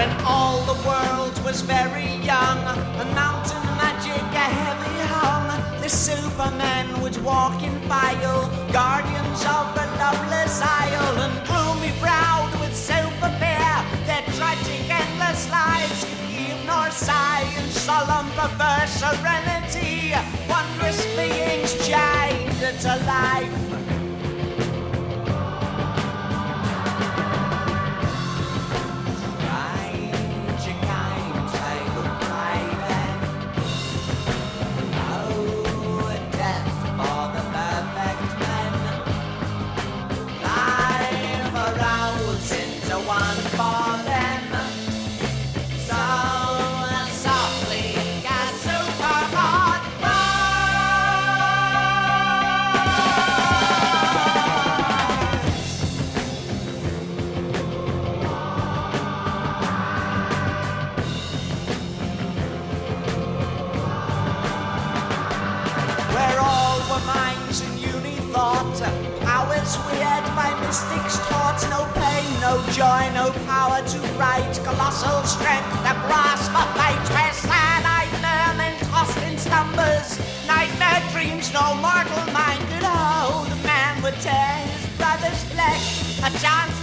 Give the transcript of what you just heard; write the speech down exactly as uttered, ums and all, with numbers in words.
When all the world was very young and mountain magic a heavy hung, the supermen would walk in file, guardians of the loveless isle, and gloomy browed with super fear, their tragic endless lives could heave nor sigh in solemn perverse serenity, wondrous beings chained to life. Minds and uni thought, powers weird by mystics taught, no pain, no joy, no power to write, colossal strength, the grasp of fate, where sad-eyed mermen tossed in slumbers, nightmare dreams no mortal mind could hold. The man would tear his brother's flesh, a chance